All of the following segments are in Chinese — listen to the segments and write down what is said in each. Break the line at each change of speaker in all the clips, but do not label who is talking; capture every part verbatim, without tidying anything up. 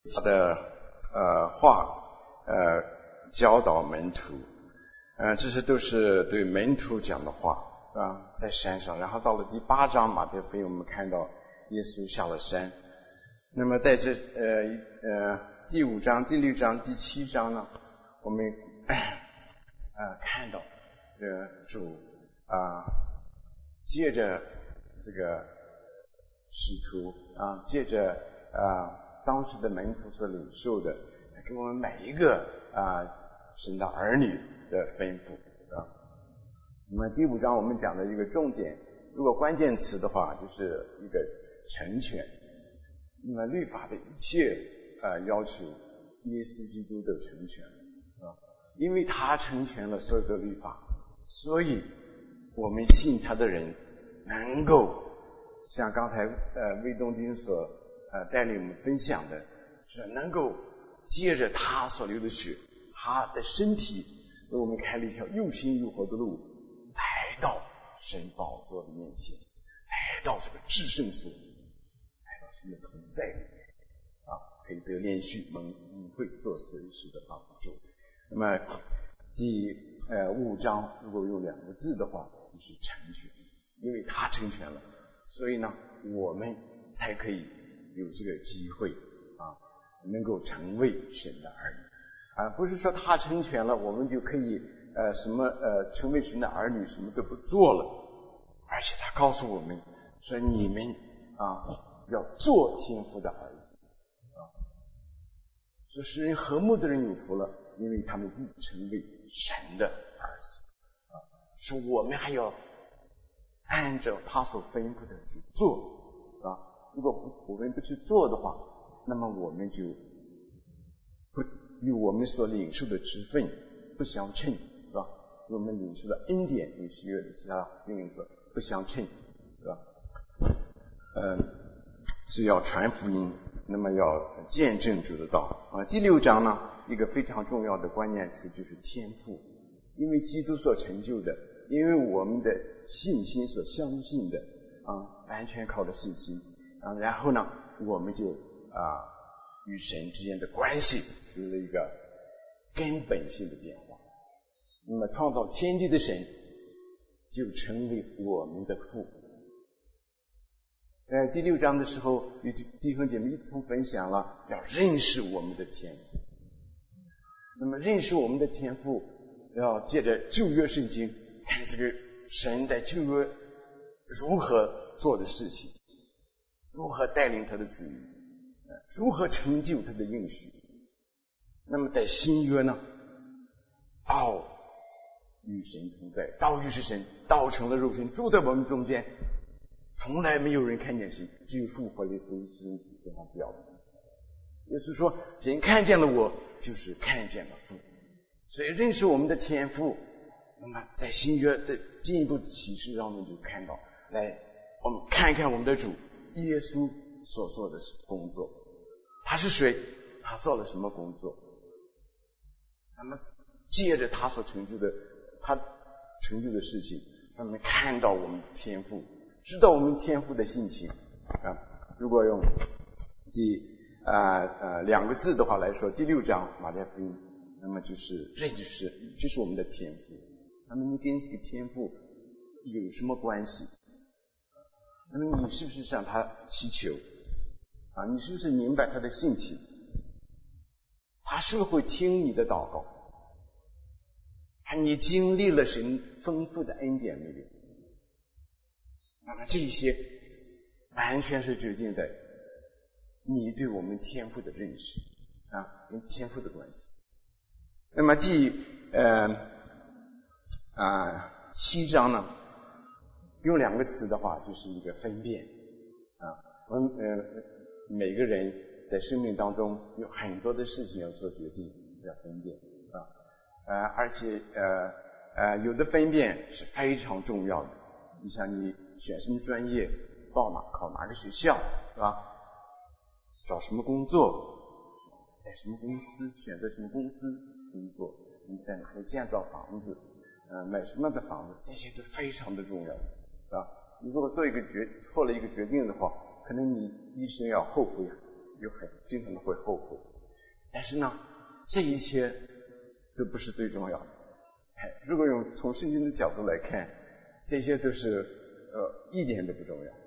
他的呃话呃教导门徒，呃这些都是对门徒讲的话啊，在山上。然后到了第八章马太福音，我们看到耶稣下了山。那么在这呃呃第五章、第六章、第七章呢，我们呃看到呃主啊借着这个使徒啊，借着啊当时的门徒所领受的，给我们每一个啊神的儿女的吩咐啊。那么第五章我们讲的一个重点，如果关键词的话，就是一个成全。那么律法的一切啊要求，耶稣基督都成全了啊，因为他成全了所有的律法，所以我们信他的人能够像刚才呃魏东丁所呃带领我们分享的，是能够借着他所流的血，他的身体为我们开了一条又新又活的路，来到神宝座的面前，来到这个至圣所，来到神的同在里面啊，可以得连续蒙恩惠做随时的帮助。那么第呃五章如果用两个字的话，就是成全，因为他成全了，所以呢我们才可以有这个机会啊，能够成为神的儿女啊，不是说他成全了我们就可以呃什么呃成为神的儿女什么都不做了，而且他告诉我们说你们啊要做天父的儿子啊，说使人和睦的人有福了，因为他们必成为神的儿子啊，说我们还要按照他所吩咐的去做啊，如果不我们不去做的话，那么我们就不与我们所领受的职分不相称，是吧？与我们领受的恩典与喜悦的其他经文说不相称，是吧？嗯，是要传福音，那么要见证主的道啊。第六章呢，一个非常重要的关键词就是天赋，因为基督所成就的，因为我们的信心所相信的啊，完全靠着信心啊，然后呢，我们就啊与神之间的关系有了一个根本性的变化。那么创造天地的神就成为我们的父。在第六章的时候，与弟兄姐妹一同分享了要认识我们的天赋。那么认识我们的天赋，要借着旧约圣经看这个神在旧约如何做的事情，如何带领他的子女，如何成就他的应许。那么在新约呢，道与神同在，道就是神，道成了肉身住在我们中间，从来没有人看见神，只有复活的独一身体跟他表明。也就是说人看见了我就是看见了父，所以认识我们的天赋。那么在新约的进一步的启示让我们就看到，来我们看看我们的主耶稣所做的工作，他是谁，他做了什么工作，那么借着他所成就的他成就的事情，让我们看到我们的天赋，知道我们天赋的性情啊。如果用第呃呃两个字的话来说，第六章马太福音，那么就是认识这是我们的天赋。那么你跟这个天赋有什么关系？那么你是不是向他祈求啊？你是不是明白他的性情？他是不是会听你的祷告？啊，你经历了神丰富的恩典没有？那么这些完全是决定在你对我们天赋的认识啊，跟天赋的关系。那么第呃啊七章呢，用两个词的话就是一个分辨啊。我们呃每个人在生命当中有很多的事情要做决定，要分辨啊，呃而且呃呃有的分辨是非常重要的。你像你选什么专业，报哪考哪个学校，是吧？找什么工作，在什么公司，选择什么公司工作，你在哪里建造房子，呃买什么的房子，这些都非常的重要，是吧？你如果做一个决错了一个决定的话，可能你一生要后悔有很经常的会后悔。但是呢，这一切都不是最重要的。哎，如果用从圣经的角度来看，这些都是呃一点都不重要。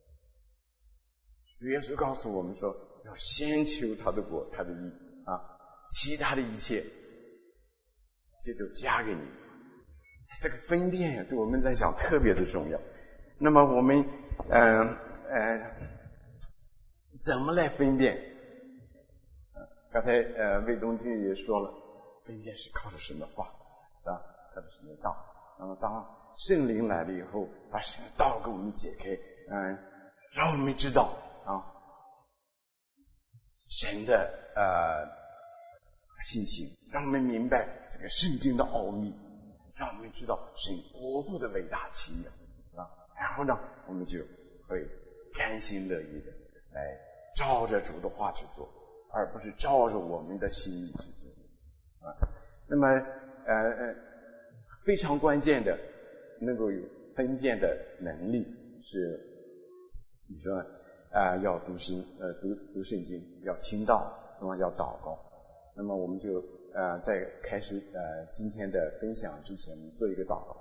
主耶稣告诉我们说，要先求他的国，他的义啊，其他的一切这都加给你。这个分辨呀，对我们来讲特别的重要。那么我们嗯 呃, 呃怎么来分辨？刚才呃魏东军也说了，分辨是靠着神的话啊，靠着神的道。那么当圣灵来了以后，把神的道给我们解开，嗯，让我们知道啊神的呃心情，让我们明白这个圣经的奥秘，让我们知道神国度的伟大奇妙啊。然后呢，我们就会甘心乐意的来照着主的话去做，而不是照着我们的心意去做啊。那么呃呃非常关键的能够有分辨的能力是，你说啊、呃、要读经呃读读圣经，要听道，那么要祷告。那么我们就呃在开始呃今天的分享之前，我们做一个祷告。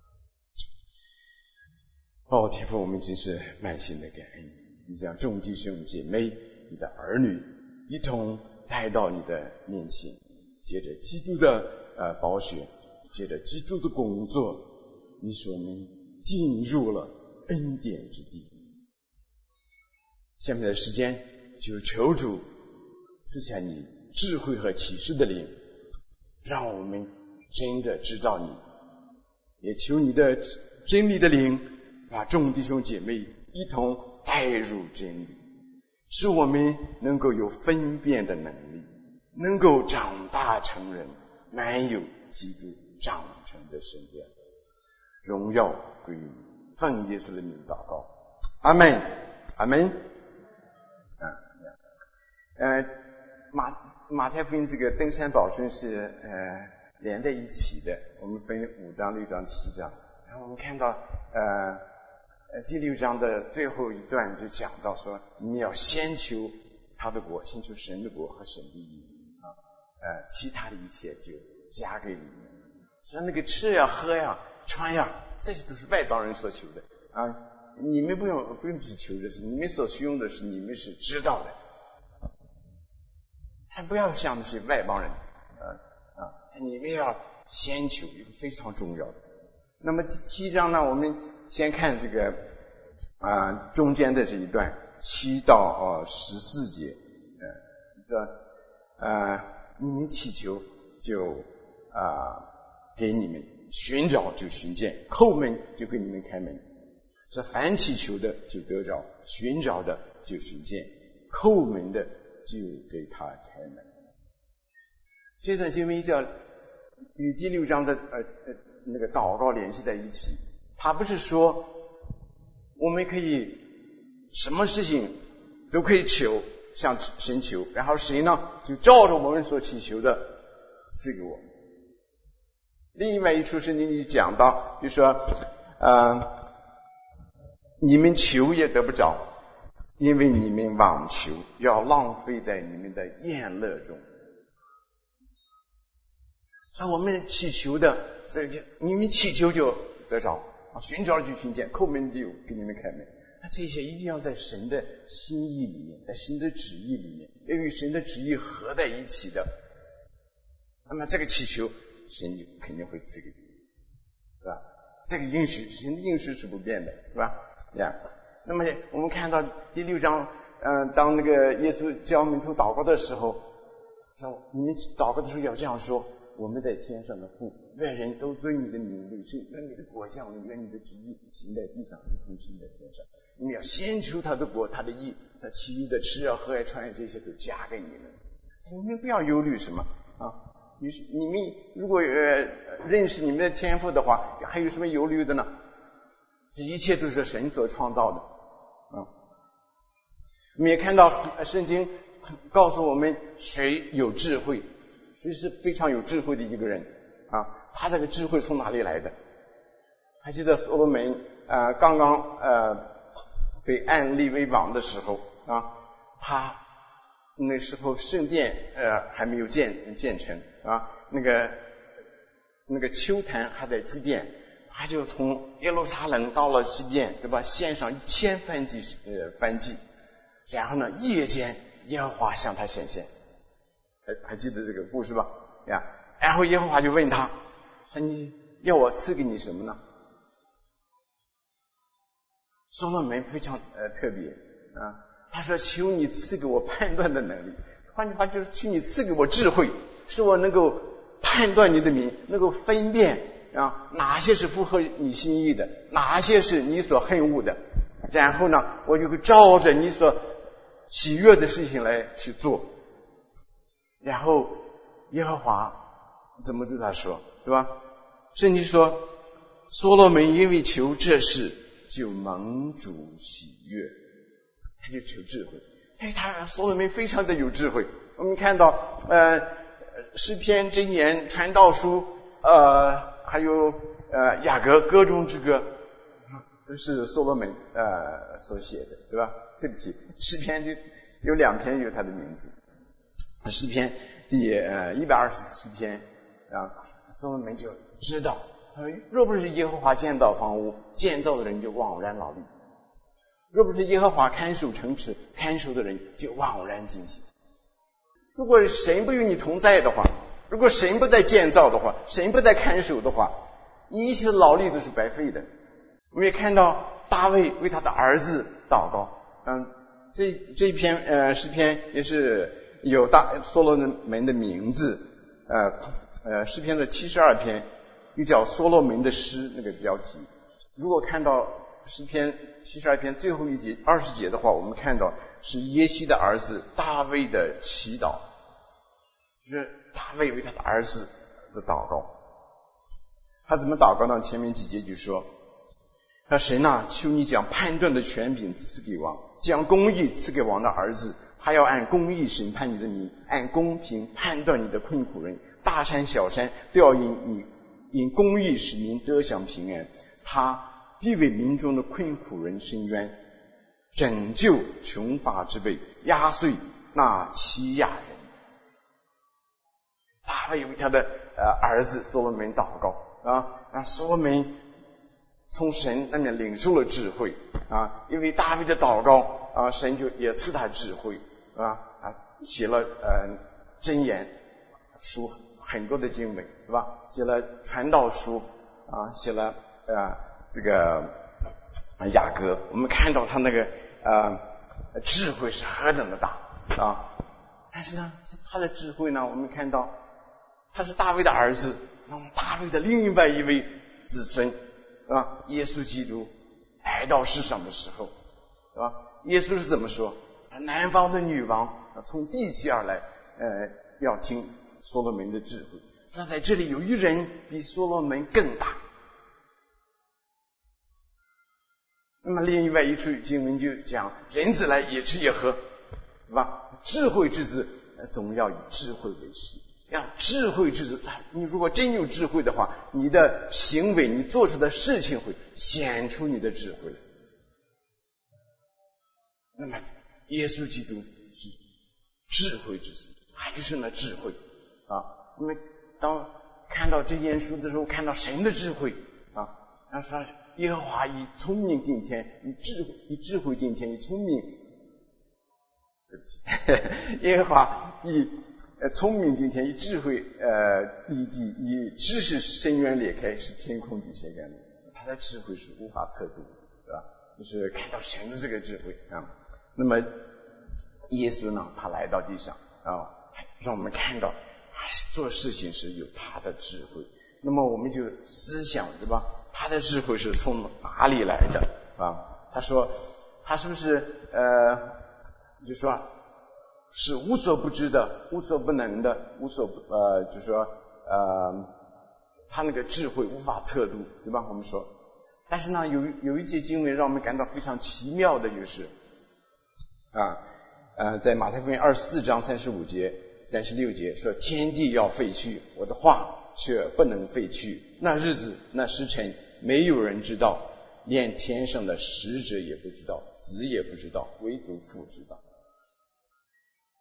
哦，天父，我们真是满心的感恩，你将众弟兄姐妹、你的儿女一同带到你的面前，借着基督的呃宝血，借着基督的工作，你使我们进入了恩典之地。下面的时间就求主赐下你智慧和启示的灵，让我们真的知道你，也求你的真理的灵把众弟兄姐妹一同带入真理，使我们能够有分辨的能力，能够长大成人，满有基督长成的身量。荣耀归于奉耶稣的名祷告，阿们，阿们。啊，呃，马马太福音这个登山宝训是呃连在一起的，我们分五章、六章、七章，然后我们看到呃。呃，第六章的最后一段就讲到说，你要先求他的国，先求神的国和神的义啊，呃，其他的一切就加给你们。说那个吃呀、喝呀、穿呀，这些都是外邦人所求的啊，你们不用不用去求这些，你们所需用的是你们是知道的，还不要想那些外邦人啊啊，你们要先求一个非常重要的。那么第七章呢，我们先看这个啊、呃、中间的这一段七到呃十四节，呃说呃你们祈求就啊、呃、给你们，寻找就寻见，叩门就给你们开门。说凡祈求的就得着，寻找的就寻见，叩门的就给他开门。这段经文叫与第六章的呃呃那个祷告联系在一起。他不是说我们可以什么事情都可以求，向神求，然后谁呢就照着我们所祈求的赐给我们。另外一处圣经里讲到，就说呃你们求也得不着，因为你们妄求，要浪费在你们的宴乐中。所以我们祈求的，所以就你们祈求就得着，寻找就寻见，叩门就给你们开门。那这些一定要在神的心意里面，在神的旨意里面，要与神的旨意合在一起的。那么这个祈求，神就肯定会赐给你，是吧？这个应许，神的应许是不变的，是吧？这样。那么我们看到第六章，嗯、呃，当那个耶稣教门徒祷告的时候，说你们祷告的时候要这样说。我们在天上的父，愿人都尊你的名为圣，愿你的国降临，愿你的旨意行在地上，如同行在天上。你们要先求他的国，他的义，他其余的吃啊、喝啊、穿啊，这些都加给你们。你们不要忧虑什么啊！你你们如果呃认识你们的天赋的话，还有什么忧虑的呢？这一切都是神所创造的啊！我们也看到圣经告诉我们，谁有智慧。谁是非常有智慧的一个人啊？他这个智慧从哪里来的？还记得所罗门呃刚刚呃被按立为王的时候啊，他那时候圣殿呃还没有建建成啊，那个那个丘坛还在基遍，他就从耶路撒冷到了基遍，对吧？献上一千燔祭呃燔祭，然后呢夜间耶和华向他显现，还还记得这个故事吧？呀，然后耶和华就问他说：“你要我赐给你什么呢？”所罗门非常呃特别啊，他说：“求你赐给我判断的能力。”换句话就是求你赐给我智慧，使我能够判断你的名，能够分辨啊哪些是符合你心意的，哪些是你所恨恶的，然后呢我就会照着你所喜悦的事情来去做。然后耶和华怎么对他说，对吧？圣经说所罗门因为求这事就蒙主喜悦，他就求智慧。哎，他所罗门非常的有智慧。我们看到呃诗篇、箴言、传道书，呃还有呃雅各歌中之歌，都是所罗门呃所写的，对吧？对不起，诗篇就有两篇有他的名字。诗篇第呃一百二十七篇啊，所罗门就知道，若不是耶和华建造房屋，建造的人就枉然劳力；若不是耶和华看守城池，看守的人就枉然惊喜。如果神不与你同在的话，如果神不在建造的话，神不在看守的话，一切的劳力都是白费的。我们也看到大卫为他的儿子祷告，嗯，这这一篇呃诗篇也是有大所罗门的名字，呃呃诗篇的七十二篇又叫所罗门的诗那个标题。如果看到诗篇七十二篇最后一节二十节的话，我们看到是耶西的儿子大卫的祈祷，就是大卫为他的儿子的祷告。他怎么祷告呢？前面几节就说，他神啊，求你将判断的权柄赐给王，将公义赐给王的儿子，还要按公义审判你的民，按公平判断你的困苦人，大山小山都要因你因公义使民得享平安。他必为民中的困苦人伸冤，拯救穷乏之辈，压碎那欺压人。大卫为他的呃儿子所罗门祷告啊，让所罗门从神那边领受了智慧啊，因为大卫的祷告啊，神就也赐他智慧啊啊，写了呃箴言书很多的经文，是吧？写了传道书啊，写了呃这个雅歌。我们看到他那个呃智慧是何等的大啊！但是呢，他的智慧呢，我们看到他是大卫的儿子，那么大卫的另外一位子孙啊，耶稣基督来到世上的时候，是吧？耶稣是怎么说？南方的女王从地极而来，呃，要听所罗门的智慧。那在这里有一人比所罗门更大。那么另外一处经文就讲，人子来也吃也喝，是吧？智慧之子总要以智慧为师。要智慧之子，你如果真有智慧的话，你的行为，你做出的事情会显出你的智慧。那么耶稣基督是智慧之子，他就是那智慧啊。我们当看到这件书的时候，看到神的智慧啊，他说耶和华以聪明定天，以智慧以智慧定天，以聪明，对不起，耶和华以呃聪明定天，以智慧呃立地，以知识深渊裂开，使天空底下原理。他的智慧是无法测度，对吧？就是看到神的这个智慧啊。那么耶稣呢，他来到地上啊，让我们看到他做事情是有他的智慧。那么我们就思想，对吧？他的智慧是从哪里来的啊？他说他是不是呃就说是无所不知的，无所不能的，无所不呃就说呃他那个智慧无法测度，对吧？我们说，但是呢有有一些经文让我们感到非常奇妙的，就是啊呃在马太福音二十四章三十五节三十六节说，天地要废去，我的话却不能废去，那日子那时辰没有人知道，连天上的使者也不知道，子也不知道，唯独父知道。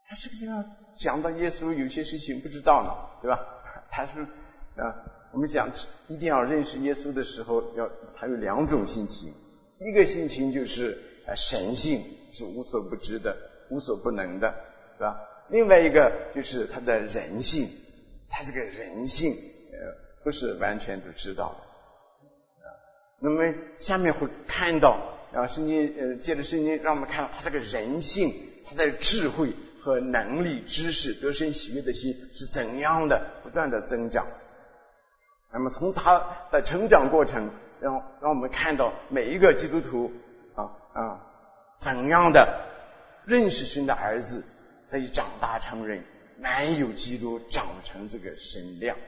他是不是要讲到耶稣有些事情不知道呢？对吧？他说啊，我们讲一定要认识耶稣的时候，要他有两种心情，一个心情就是啊神性是无所不知的、无所不能的，对吧？另外一个就是他的人性，他这个人性呃不是完全都知道的。那么下面会看到啊，圣经呃借着圣经让我们看到他这个人性，他的智慧和能力、知识、得生喜悦的心是怎样的不断的增长。那么从他的成长过程，让让我们看到每一个基督徒啊啊怎样的认识神的儿子，可以长大成人，满有基督长成这个神量。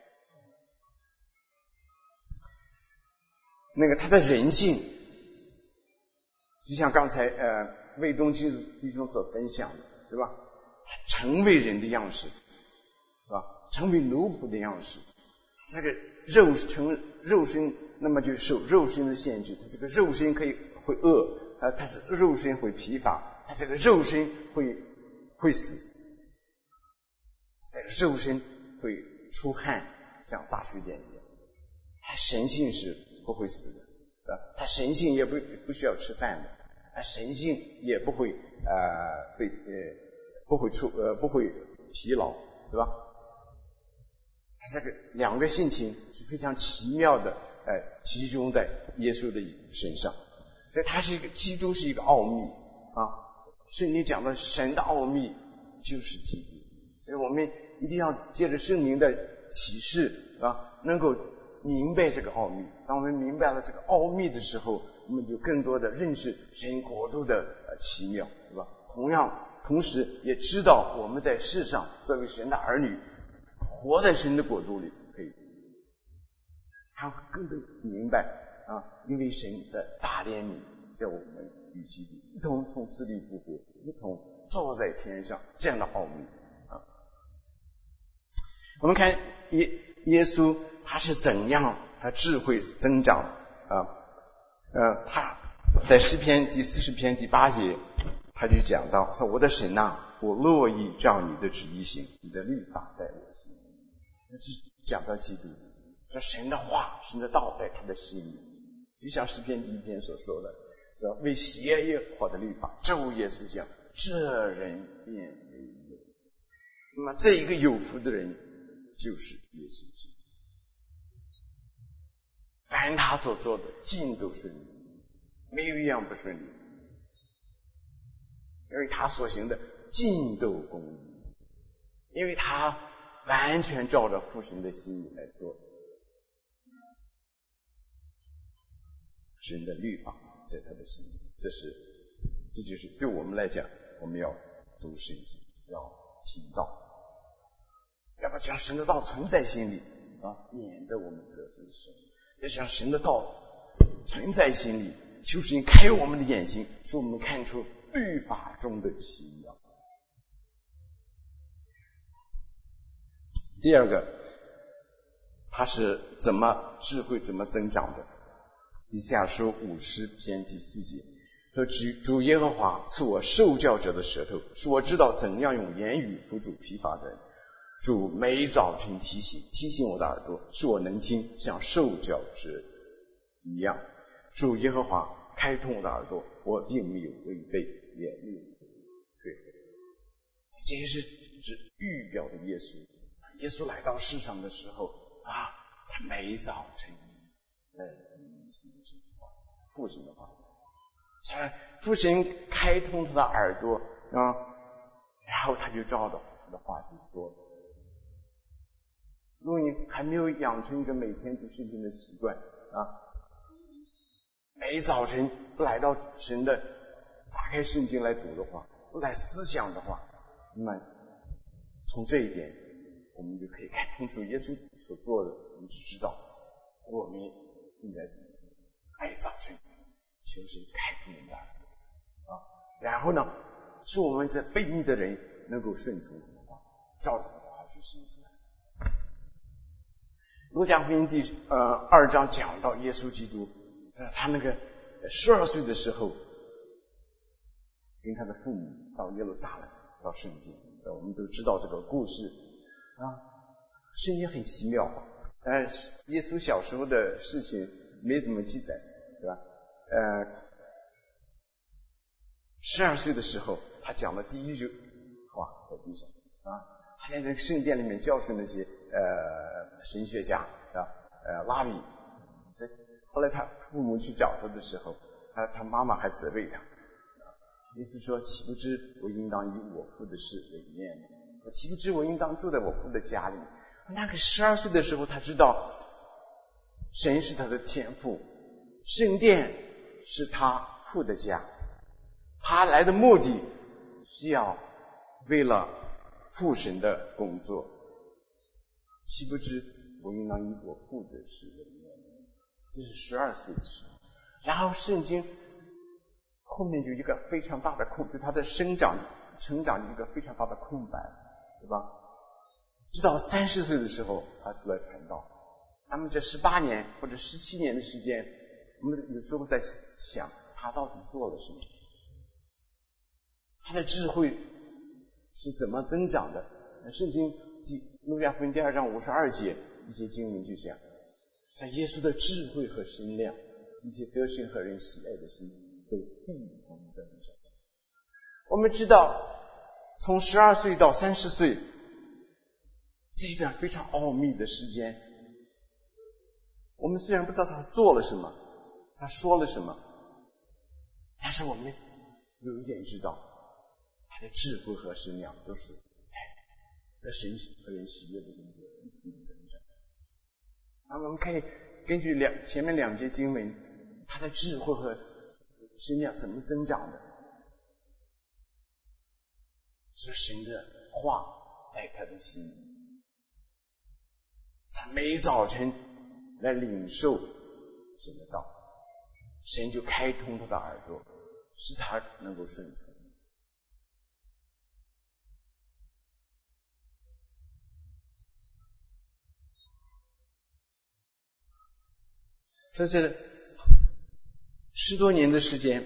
那个他的人性，就像刚才呃魏东基弟兄所分享的，对吧？成为人的样式，是吧？成为奴仆的样式，这个肉成肉身，那么就受肉身的限制。他这个肉身可以会饿，呃，他是肉身会疲乏，他这个肉身会会死，肉身会出汗，像大水点一样。他神性是不会死的，啊，他神性也不不需要吃饭的，他神性也不会呃被呃不会出呃不会疲劳，对吧？他这个两个性情是非常奇妙的，呃，集中在耶稣的身上，所以他是一个基督是一个奥秘啊。圣经讲的神的奥秘就是基督，所以我们一定要借着圣灵的启示啊，能够明白这个奥秘。当我们明白了这个奥秘的时候，我们就更多的认识神国度的呃奇妙，对吧？同样，同时也知道我们在世上作为神的儿女，活在神的国度里，可以他会更多明白啊，因为神的大怜悯，叫我们与基督一同从死里复活，一同坐在天上，这样的奥秘啊。我们看耶耶稣他是怎样他智慧增长啊？呃，他在诗篇第四十篇第八节，他就讲到说：“我的神啊，我乐意照你的旨意行，你的律法在我心。”这是讲到基督，说神的话、神的道在他的心里，就像诗篇第一篇所说的，说为喜爱耶和华的律法，昼夜思想，这人便为有福。那么这一个有福的人，就是耶稣基督。凡他所做的尽都顺利，没有一样不顺利，因为他所行的尽都公义，因为他完全照着父神的心意来做。神的律法在他的心里，这是这就是对我们来讲，我们要读圣经，要听道，要把将神的道存在心里啊，免得我们得罪神。要将神的道存在心里，求神开我们的眼睛，使我们看出律法中的奇妙。第二个，他是怎么智慧怎么增长的？以赛亚书五十篇第四节说：“主耶和华赐我受教者的舌头，使我知道怎样用言语扶助疲乏的人。主每早晨提醒提醒我的耳朵，使我能听，像受教者一样。主耶和华开通我的耳朵，我并没有违背，也没有对。”这些是指预表的耶稣。耶稣来到世上的时候啊，他每早晨在父神的话，父神开通他的耳朵啊，然后他就照着他的话去说。如果你还没有养成一个每天读圣经的习惯啊，每早晨不来到神的打开圣经来读的话，不来思想的话，那么从这一点我们就可以看从主耶稣所做的，我们就知道我们应该怎么做。每早晨求神开通我们的耳朵啊，然后呢，使我们这悖逆的人能够顺从他的话，照着他的话去行出来。路加福音第呃二章讲到耶稣基督，他那个十二岁的时候，跟他的父母到耶路撒冷到圣经，我们都知道这个故事啊。圣经很奇妙，呃，耶稣小时候的事情没怎么记载，对吧？呃，十二岁的时候，他讲的第一句话在地上啊，他在那个圣殿里面教训那些呃神学家啊，呃拉比。后来他父母去找他的时候，他他妈妈还责备他，耶稣说：“岂不知我应当以我父的事为念吗？我岂不知我应当住在我父的家里？”那个十二岁的时候，他知道神是他的天父，圣殿是他父的家，他来的目的是要为了父神的工作。岂不知我应当以我父的事为念吗？这是十二岁的时候。然后圣经后面有一个非常大的空，就他的生长成长有一个非常大的空白，对吧？直到三十岁的时候，他出来传道。那么这十八年或者十七年的时间，我们有时候在想，他到底做了什么？他的智慧是怎么增长的？圣经第路加福音第二章五十二节一节经文就讲，在耶稣的智慧和身量，以及得神和人喜爱的心都必同增长。我们知道，从十二岁到三十岁。这一段非常奥秘的时间，我们虽然不知道他做了什么，他说了什么，但是我们有一点知道，他的智慧和身量都是在神和人喜悦的中间一同增长。那么我们可以根据两前面两节经文，他的智慧和身量怎么增长的？是神的话在他的心里。他每早晨来领受神的道，神就开通他的耳朵，使他能够顺从。这是十多年的时间，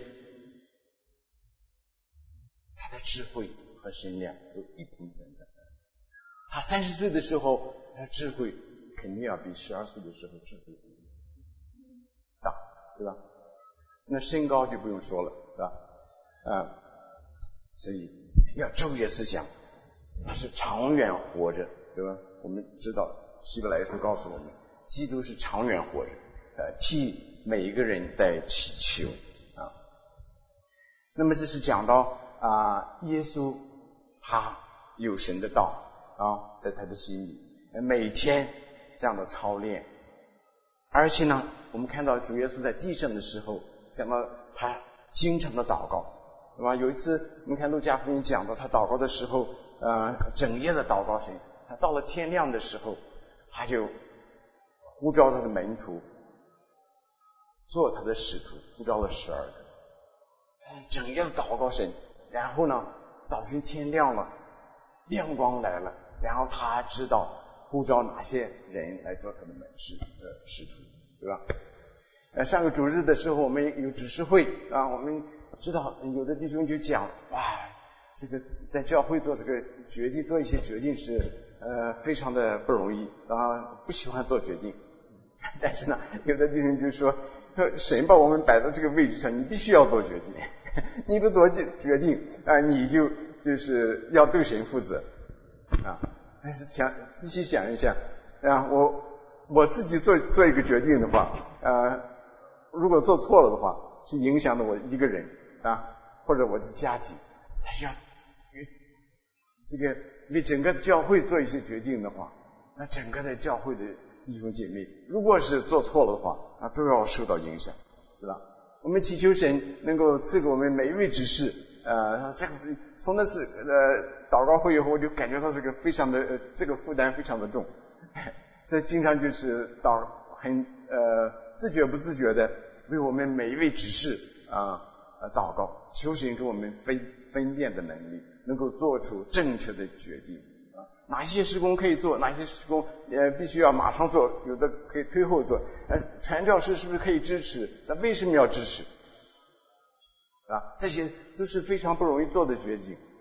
他的智慧和身量都一同增长。他三十岁的时候，他的智慧肯定要比十二岁的时候智慧大，对吧？那身高就不用说了，对吧？啊，所以要昼夜思想，他是长远活着，对吧？我们知道希伯来书告诉我们，基督是长远活着，呃，替每一个人在祈求啊。那么这是讲到啊，耶稣他有神的道啊，在他的心里，每天这样的操练。而且呢，我们看到主耶稣在地上的时候，讲到他经常的祷告，对吧？有一次我们看路加福音讲到他祷告的时候，呃，整夜的祷告神。他到了天亮的时候，他就呼召他的门徒做他的使徒，呼召了十二个，整夜的祷告神。然后呢，早晨天亮了，亮光来了，然后他知道呼召哪些人来做他的门使呃使徒，对吧？呃，上个主日的时候，我们有指示会啊，我们知道有的弟兄就讲，哇，这个在教会做这个决定，做一些决定是呃非常的不容易啊，不喜欢做决定。但是呢，有的弟兄就说，神把我们摆到这个位置上，你必须要做决定，你不做决定啊，你就就是要对神负责啊。但是想仔细想一下啊，我我自己做做一个决定的话，呃，如果做错了的话，是影响了我一个人啊，或者我的家庭。但是要这个为整个教会做一些决定的话，那整个的教会的弟兄姐妹，如果是做错了的话，那都要受到影响，对吧？我们祈求神能够赐给我们每一位执事，呃，这个从那次呃祷告会以后，我就感觉到这个非常的、呃、这个负担非常的重，所以经常就是祷很呃自觉不自觉的为我们每一位执事啊呃祷告，求神给我们分分辨的能力，能够做出正确的决定啊，哪些事工可以做，哪些事工呃必须要马上做，有的可以推后做。呃，传教士是不是可以支持？那为什么要支持？啊，这些都是非常不容易做的决定。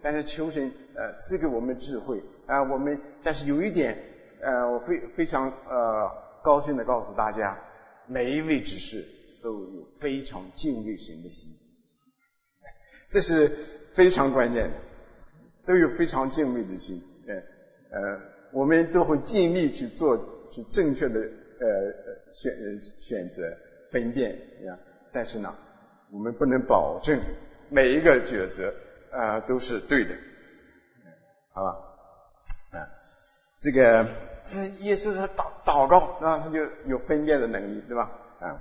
但是求神呃赐给我们智慧啊、呃，我们但是有一点呃，我非非常呃高兴的告诉大家，每一位执事都有非常敬畏神的心，这是非常关键的，都有非常敬畏的心，呃呃，我们都会尽力去做去正确的呃选选择分辨呀，但是呢，我们不能保证每一个抉择呃都是对的，好吧？啊，这个耶稣他祷祷告啊，他就有分辨的能力，对吧？啊，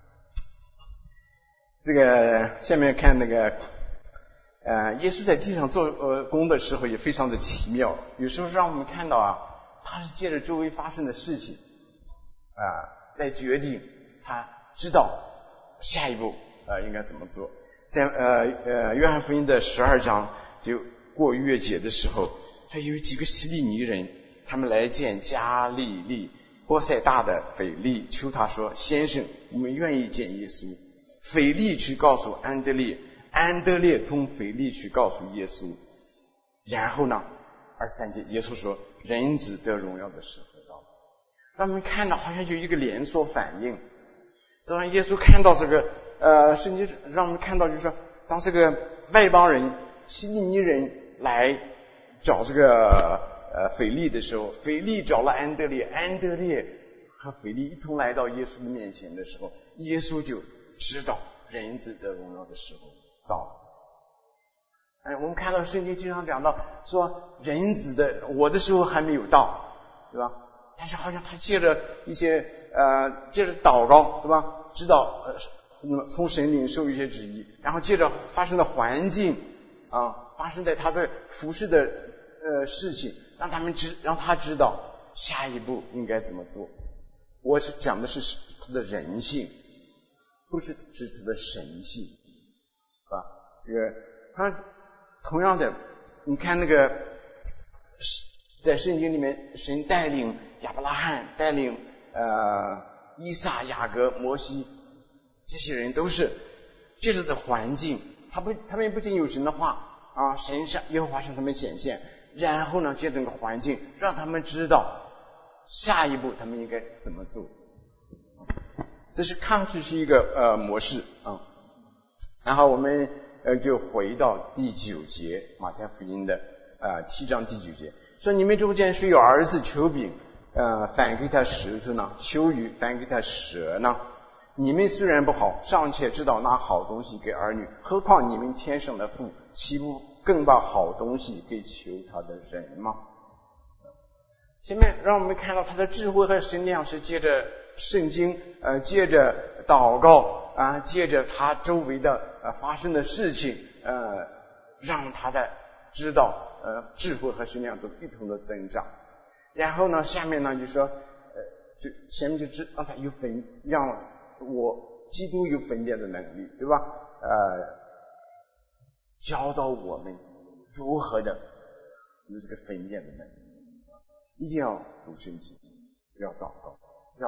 这个下面看那个呃，耶稣在地上做呃工的时候也非常的奇妙，有时候让我们看到啊，他是借着周围发生的事情啊来决定，他知道下一步呃应该怎么做。在呃呃约翰福音的十二章就过逾越节的时候，说有几个希利尼人，他们来见加利利波塞大的腓利，求他说：“先生，我们愿意见耶稣。”腓利去告诉安德烈，安德烈同腓利去告诉耶稣。然后呢，二十三节耶稣说：“人子得荣耀的时候到了。”咱们看到好像就一个连锁反应。当耶稣看到这个呃，圣经让我们看到就是说，当这个外邦人希利尼人来找这个呃腓利的时候，腓利找了安德烈，安德烈和腓利一同来到耶稣的面前的时候，耶稣就知道人子得荣耀的时候到了。哎，我们看到圣经经常讲到说人子的我的时候还没有到，对吧？但是好像他借着一些呃借着祷告，对吧？知道呃那么从神领受一些旨意，然后借着发生的环境啊，发生在他的服侍的呃事情，让他们知让他知道下一步应该怎么做。我是讲的是他的人性，不是是他的神性啊。这个他同样的，你看那个在圣经里面，神带领亚伯拉罕，带领呃以撒、雅各、摩西，这些人都是借着的环境，他不他们不仅有神的话啊，神向耶和华向他们显现，然后呢借着这个环境让他们知道下一步他们应该怎么做。这是看上去是一个呃模式啊。然后我们呃就回到第九节，马太福音的呃七章第九节，说你们中间谁有儿子求饼，呃反给他石头呢？求鱼反给他蛇呢？你们虽然不好，尚且知道拿好东西给儿女，何况你们天上的父，岂不更把好东西给求他的人吗？前面让我们看到他的智慧和神量是借着圣经，呃，借着祷告啊，借着他周围的呃发生的事情，呃，让他的知道呃智慧和神量都一同的增长。然后呢，下面呢就说，呃，就前面就知让他有分，让我基督有分辨的能力，对吧？呃，教导我们如何的有这个分辨的能力。一定要读圣经，要祷告，要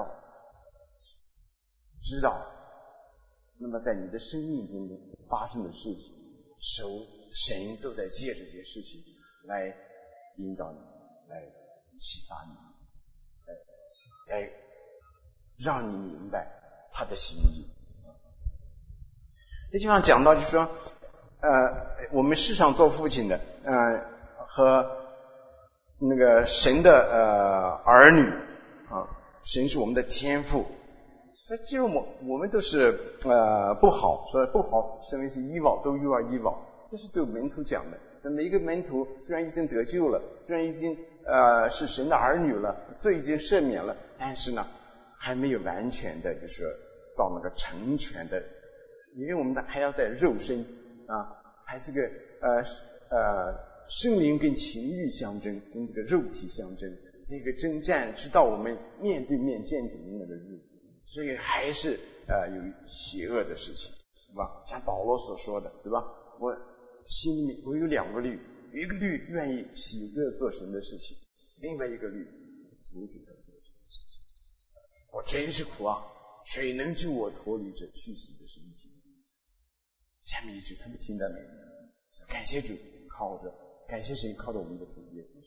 知道那么在你的生命中发生的事情，神都在借这些事情来引导你，来启发你，来来让你明白他的心意。这地方讲到就是说呃我们世上做父亲的呃和那个神的呃儿女啊，神是我们的天父，所以其实我我们都是呃不好，说不好，身为是evil，都 you are evil，这是对门徒讲的。所以每一个门徒虽然已经得救了，虽然已经呃是神的儿女了，罪已经赦免了，但是呢还没有完全的就是到那个成全的，因为我们的还要在肉身啊，还是个呃呃圣灵跟情欲相争，跟这个肉体相争，这个征战直到我们面对面见主的那个日子，所以还是呃有邪恶的事情，是吧？像保罗所说的，对吧？我心里我有两个律，有一个律愿意喜乐做神的事情，另外一个律阻止他做神的事情。我真是苦啊！谁能救我脱离这去死的身体？下面一句他们听到没有？感谢主，靠着感谢神，靠着我们的主耶稣。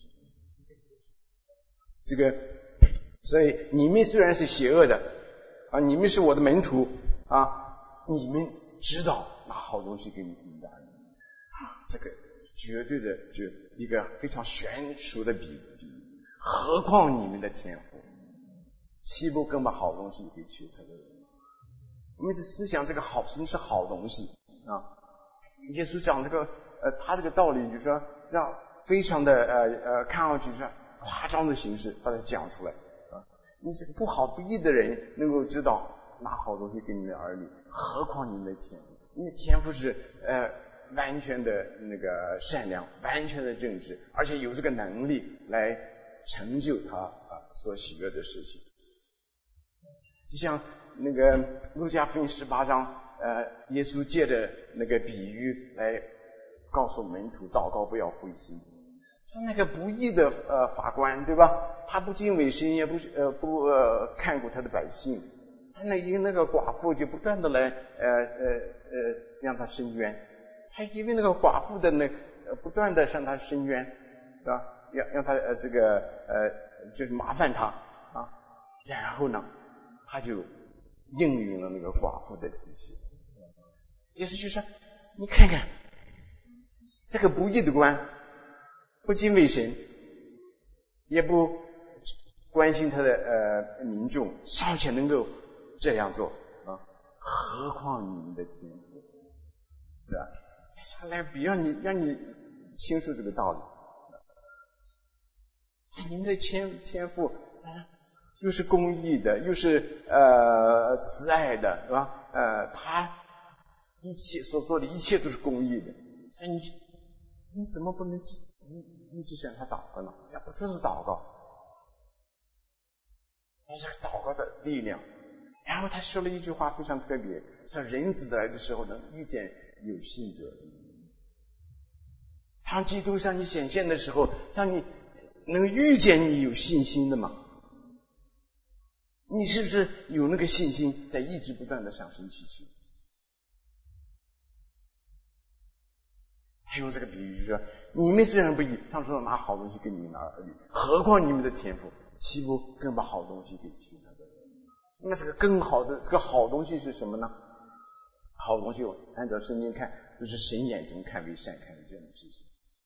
这个，所以你们虽然是邪恶的啊，你们是我的门徒啊，你们知道拿好东西给你们的儿女啊，这个绝对的就一个非常悬殊的比喻。何况你们的天父，岂不更把好东西给求他的人？我们的思想这个好，什么是好东西啊？耶稣讲这个呃，他这个道理就是说，让非常的呃呃看上去是夸张的形式把它讲出来啊。你这个不好不义的人能够知道拿好东西给你的儿女，何况你们的天父？因为天父是呃完全的那个善良，完全的正直，而且有这个能力来成就他啊所喜悦的事情。就像那个路加福音十八章，呃，耶稣借着那个比喻来告诉门徒祷告不要灰心。说那个不义的呃法官，对吧？他不敬畏神，也不呃不呃看顾他的百姓，他那因那个寡妇就不断的来呃呃呃让他伸冤，他因为那个寡妇的那呃不断的向他伸冤，是吧？让让他呃这个呃就是麻烦他啊，然后呢，他就应允了那个寡妇的祈求。意思就是说，你看看这个不义的官，不敬畏神，也不关心他的呃民众，尚且能够这样做啊，何况你们的天父，是吧？下来比让你让你清楚这个道理。你们的天天父又是公义的，又是呃慈爱的，是吧？呃，他一切所做的一切都是公义的，所以你你怎么不能一一直向他祷告呢？要不这是祷告，这是祷告的力量。然后他说了一句话非常特别，说人子来的时候能遇见有信的。当基督向你显现的时候，让你能遇见你有信心的吗？你是不是有那个信心在一直不断的向神祈求？还有这个比喻就是说，你们虽然不义，上说拿好东西给你们的儿女，何况你们的天父，岂不更把好东西给其他的人？那这个更好的这个好东西是什么呢？好东西按照圣经看，就是神眼中看为善看为正的事情。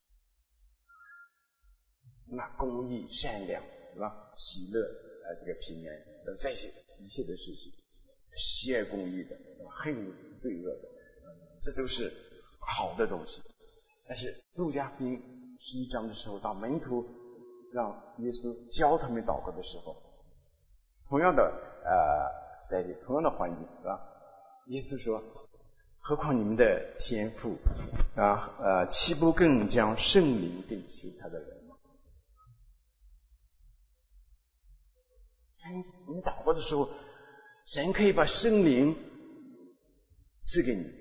那公义、善良，是吧？喜乐，呃，这个平安，呃，这些一切的事情，喜爱公义的，恨罪恶的，这都是好的东西。但是路加福音十一章的时候，当门徒让耶稣教他们祷告的时候，同样的呃塞里，同样的环境，是吧？耶稣说：“何况你们的天父啊，呃，岂不更将圣灵给其他的人吗？”你们祷告的时候，神可以把圣灵赐给你。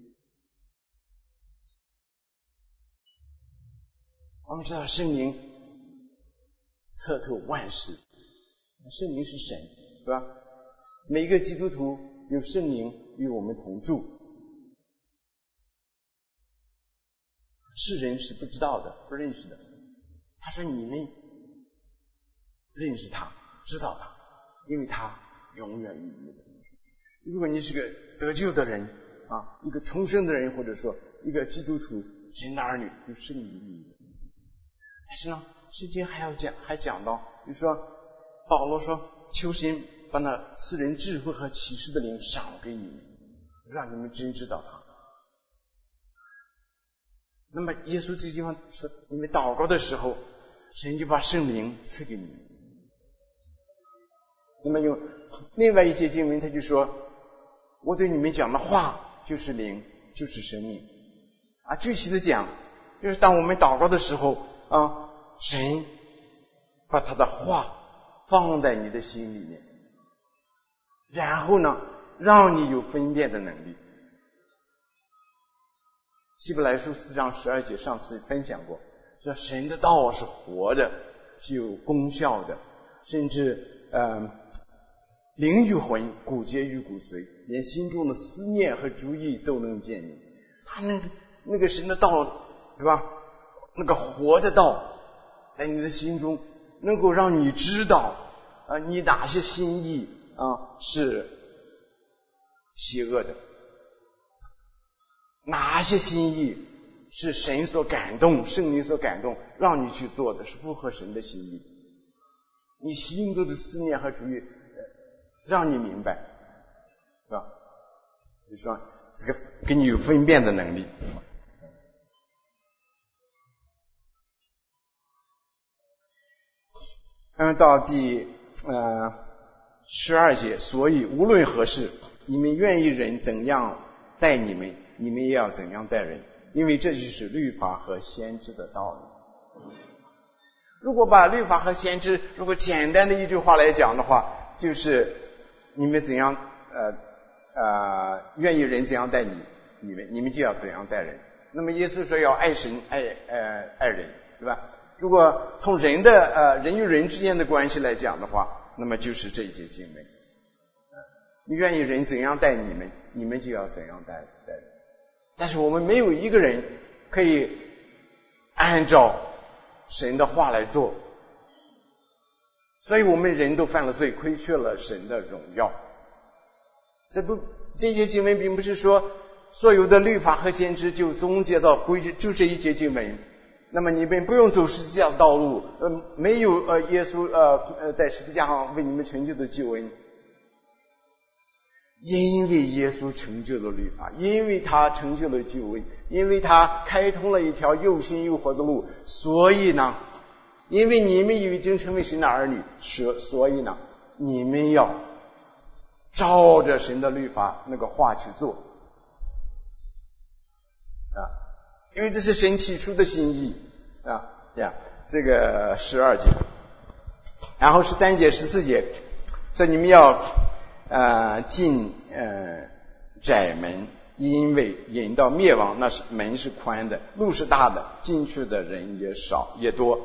我们知道圣灵测透万事，圣灵是神，是吧？每一个基督徒有圣灵与我们同住，世人是不知道的，不认识的。他说你们认识他，知道他，因为他永远与你们同住。如果你是个得救的人啊，一个重生的人，或者说一个基督徒，神的儿女，有圣灵与你们同住。但是呢，圣经还要讲，还讲到，比如说保罗说，求神把那赐人智慧和启示的灵赏给你们，让你们真知道他。那么耶稣这地方说，你们祷告的时候，神就把圣灵赐给你们。那么用另外一些经文，他就说，我对你们讲的话就是灵，就是生命啊。具体的讲，就是当我们祷告的时候啊，神把他的话放在你的心里面，然后呢，让你有分辨的能力。希伯来书四章十二节上次分享过，说神的道是活的，是有功效的，甚至呃灵与魂，骨节与骨髓，连心中的思念和主意都能辨明。他那那个神的道，对吧？ 那个活的道在你的心中，能够让你知道啊，你哪些心意啊是邪恶的，哪些心意是神所感动，圣灵所感动，让你去做的是符合神的心意。你心中的思念和主意，让你明白，是吧？就说这个给你有分辨的能力。嗯，到第呃十二节，所以无论何事，你们愿意人怎样待你们，你们也要怎样待人，因为这就是律法和先知的道理。如果把律法和先知如果简单的一句话来讲的话，就是你们怎样呃呃愿意人怎样待你，你们你们就要怎样待人。那么耶稣说要爱神爱呃爱人，对吧？如果从人的呃人与人之间的关系来讲的话，那么就是这一节经文，你愿意人怎样待你们，你们就要怎样待待人。但是我们没有一个人可以按照神的话来做，所以我们人都犯了罪，亏缺了神的荣耀。这不，这些经文并不是说所有的律法和先知就总结到归就这一节经文，那么你们不用走十字架的道路，呃，没有呃耶稣呃呃在十字架上为你们成就的救恩。因为耶稣成就了律法，因为他成就了救恩，因为他开通了一条又新又活的路，所以呢，因为你们已经成为神的儿女，所以呢，你们要照着神的律法那个话去做啊，因为这是神起初的心意啊呀。这个十二节，然后十三节、十四节，所以你们要呃进呃窄门，因为引到灭亡，那是门是宽的，路是大的，进去的人也少也多。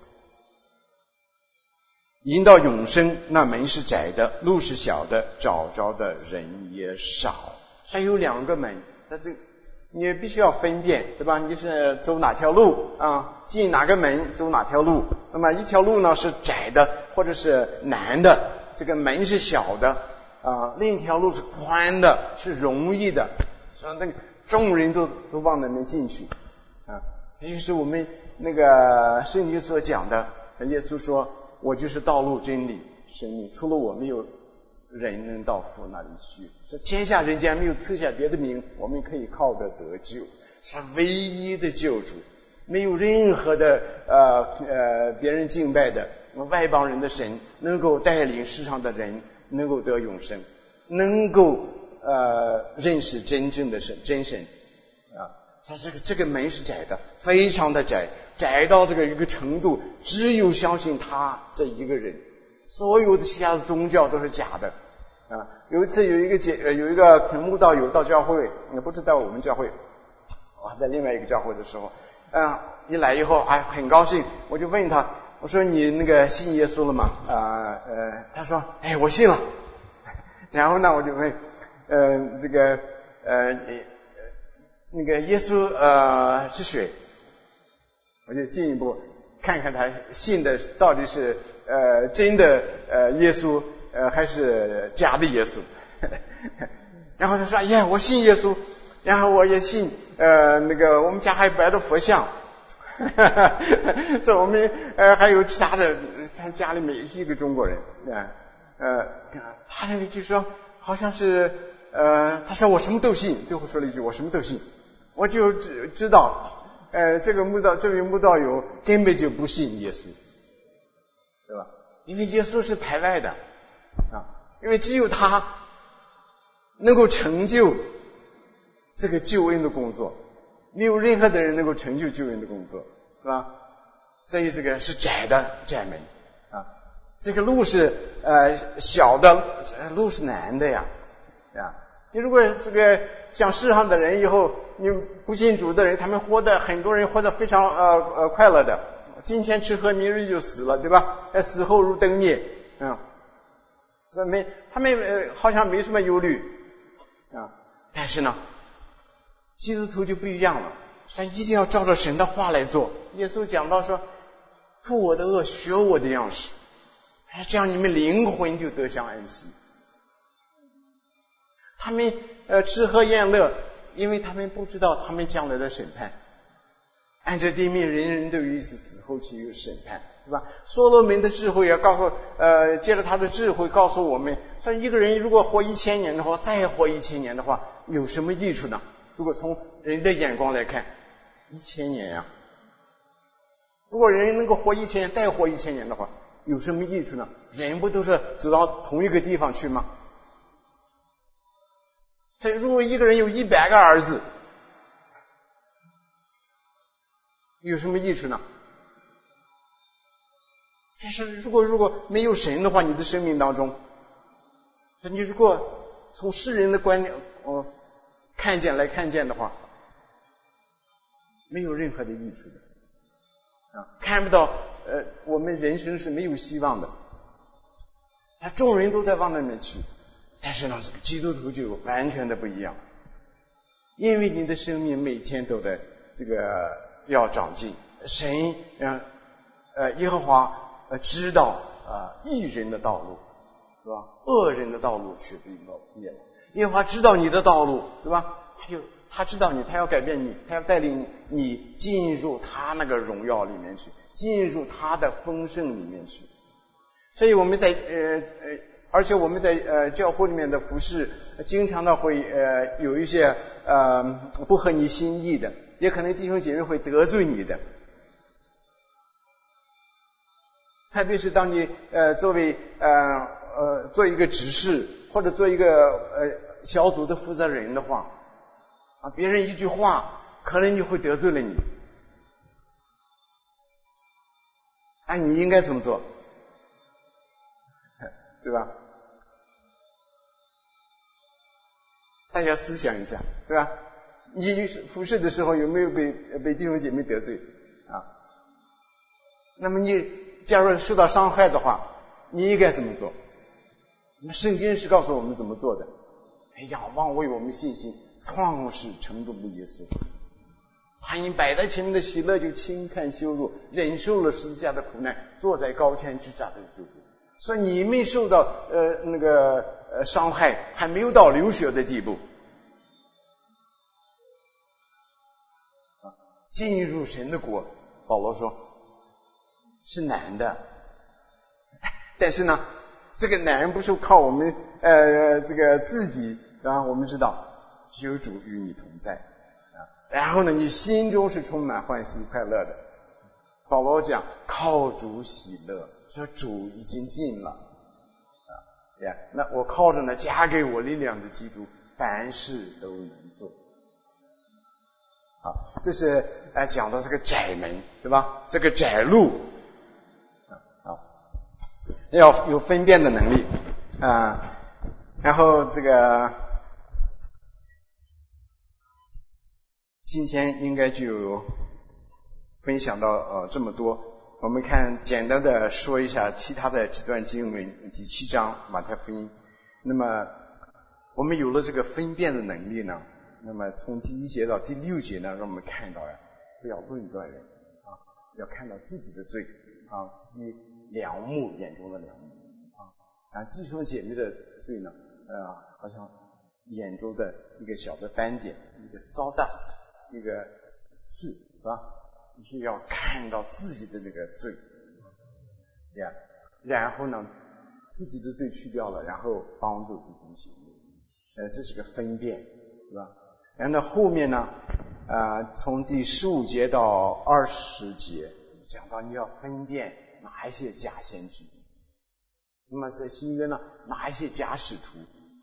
引到永生，那门是窄的，路是小的，找着的人也少。它有两个门，它这你必须要分辨，对吧？你是走哪条路啊？进哪个门走哪条路？那么一条路呢是窄的或者是难的，这个门是小的啊，另一条路是宽的，是容易的，所以那个众人都都往那边进去啊。这就是我们那个圣经所讲的，耶稣说我就是道路真理生命，除了我没有人能到父那里去，说天下人间没有赐下别的名我们可以靠着得救，是唯一的救主，没有任何的呃呃别人敬拜的外邦人的神能够带领世上的人能够得永生，能够呃认识真正的神真神啊。他这个这个门是窄的，非常的窄，窄到这个一个程度，只有相信他这一个人，所有的其他的宗教都是假的啊。有一次有一个姐有一个慕道友到教会，也不是在我们教会，我在另外一个教会的时候，嗯，一来以后哎很高兴，我就问他，我说你那个信耶稣了吗？啊呃，他说哎我信了。然后呢我就问，呃这个呃那个耶稣呃是谁？我就进一步看看他信的到底是呃真的呃耶稣呃还是假的耶稣。然后他说哎呀我信耶稣，然后我也信呃那个我们家还摆着佛像。说我们呃还有其他的，他家里面也是一个中国人啊呃他那个就说好像是呃他说我什么都信，最后说了一句我什么都信。我就知知道呃这个慕道这位慕道友根本就不信耶稣，对吧？因为耶稣是排外的啊，因为只有他能够成就这个救恩的工作，没有任何的人能够成就救恩的工作，是吧？所以这个是窄的窄门啊，这个路是呃小的，路是难的呀啊。你如果这个像世上的人以后，你不信主的人，他们活得很多人活得非常呃呃快乐的，今天吃喝明日就死了，对吧？死后如灯灭，嗯，所以没他们呃好像没什么忧虑啊。但是呢，基督徒就不一样了， 所以一定要照着神的话来做。耶稣讲到说，负我的恶，学我的样式，哎，这样你们灵魂就得享安息。他们呃吃喝宴乐，因为他们不知道他们将来的审判。按着地命，人人都有一死，死后岂有审判，对吧？所罗门的智慧也告诉呃，借着他的智慧告诉我们，说一个人如果活一千年的话，再活一千年的话，有什么益处呢？如果从人的眼光来看，一千年呀、啊，如果人能够活一千年，再活一千年的话，有什么益处呢？人不都是走到同一个地方去吗？所以，如果一个人有一百个儿子，有什么益处呢？就是如果如果没有神的话，你的生命当中，你如果从世人的观点哦看见来看见的话，没有任何的益处的啊，看不到呃，我们人生是没有希望的。他众人都在往那边去，但是呢，这个基督徒就完全的不一样，因为你的生命每天都在这个要长进。神让呃耶和华呃知道啊、呃、义人的道路，是吧？恶人的道路却被灭了。耶和华知道你的道路，对吧？他就他知道你，他要改变你，他要带领你，你进入他那个荣耀里面去，进入他的丰盛里面去。所以我们在呃呃，而且我们在呃教会里面的服事，经常的会呃有一些呃不合你心意的，也可能弟兄姐妹会得罪你的。特别是当你呃作为呃呃做一个执事或者做一个呃小组的负责人的话，啊，别人一句话可能就会得罪了你，哎，你应该怎么做？对吧？大家思想一下，对吧？你服侍的时候有没有被被弟兄姐妹得罪啊？那么你假如受到伤害的话，你应该怎么做？那么圣经是告诉我们怎么做的。仰望为我们信心创始成终的耶稣，他因摆在前面的喜乐就轻看羞辱，忍受了十字架的苦难，坐在高天之下的主。所以你没受到呃那个呃伤害，还没有到流血的地步啊。进入神的国，保罗说是难的，但是呢，这个难不是靠我们呃这个自己啊，我们知道有主与你同在啊，然后呢，你心中是充满欢喜快乐的。保罗讲靠主喜乐，说主已经尽了啊呀，那我靠着呢加给我力量的基督，凡事都能做。啊，这是呃讲到这个窄门，对吧？这个窄路啊，要有分辨的能力啊。然后这个今天应该就分享到呃这么多。我们看简单的说一下其他的几段经文，第七章马太福音。那么我们有了这个分辨的能力呢，那么从第一节到第六节呢，让我们看到呀，不要论断人啊，要看到自己的罪啊，自己梁木眼中的梁木啊，啊弟兄姐妹的罪呢，呃，好像眼中的一个小的斑点，一个 sawdust， 一个刺，是吧？你是要看到自己的那个罪呀，然后呢，自己的罪去掉了，然后帮助弟兄姐妹，呃，这是个分辨，是吧？然后呢，后面呢，呃，从第十五节到二十节讲到你要分辨哪一些假先知，那么在新约呢，哪一些假使徒，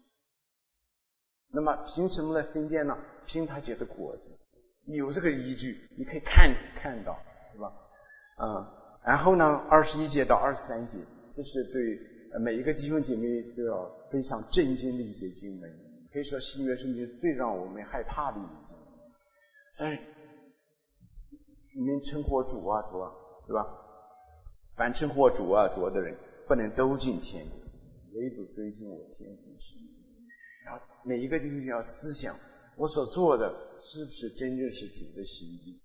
那么凭什么来分辨呢？凭他结的果子。有这个依据，你可以看看到，是吧？嗯，然后呢，二十一节到二十三节，这是对每一个弟兄姐妹都要非常震惊的一节经文，可以说新约圣经最让我们害怕的一节经文。但是你们称呼我主啊主啊，对吧？凡称呼我主啊主啊的人，不能都进天国，唯独追进我天父之名。然后每一个弟兄要思想，我所做的是不是真正是主的心意？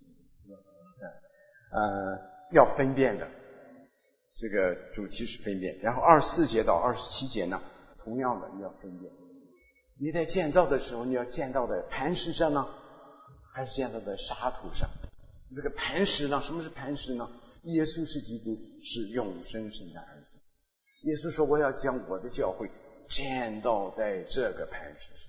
呃，要分辨的，这个主题是分辨。然后二十四节到二十七节呢，同样的你要分辨。你在建造的时候，你要建造在磐石上呢，还是建造在沙土上？这个磐石呢，什么是磐石呢？耶稣是基督，是永生神的儿子。耶稣说我要将我的教会建造在这个磐石上。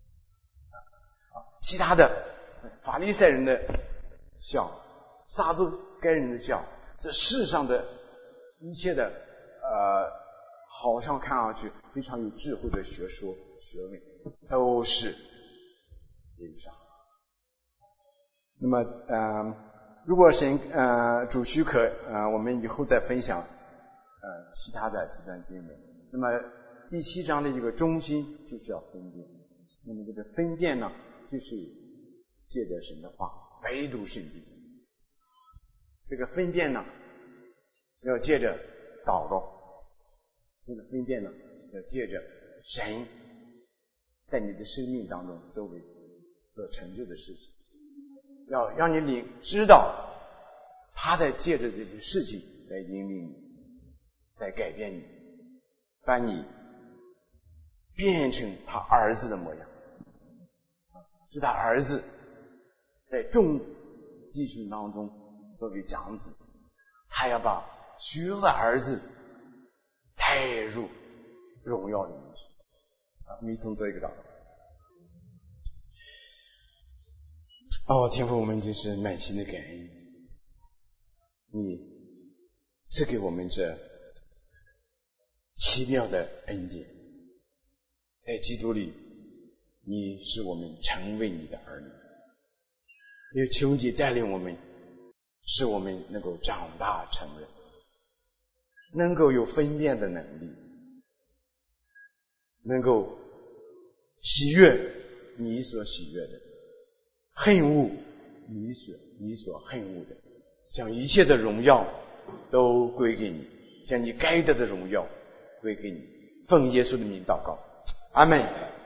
其他的法利赛人的教，撒都该人的教，这世上的一切的呃，好像看上去非常有智慧的学说学问，都是领上。那么呃，如果神呃主许可，呃，我们以后再分享呃其他的几段经文。那么第七章的一个中心就是要分辨。那么这个分辨呢，就是借着神的话，唯独圣经。这个分辨呢，要借着祷告。这个分辨呢，要借着神在你的生命当中周围所成就的事情，要让你领知道他在借着这些事情来引领你，来改变你，把你变成他儿子的模样。是他儿子在众弟兄当中作为长子，他要把许多的儿子带入荣耀里面去。啊，我们一同做一个祷告。哦，天父，我们就是满心的感恩，你赐给我们这奇妙的恩典，在基督里，你使我们成为你的儿女，也求你带领我们，使我们能够长大成人，能够有分辨的能力，能够喜悦你所喜悦的，恨恶你所你所恨恶的，将一切的荣耀都归给你，将你该得的荣耀归给你。奉耶稣的名祷告，阿们。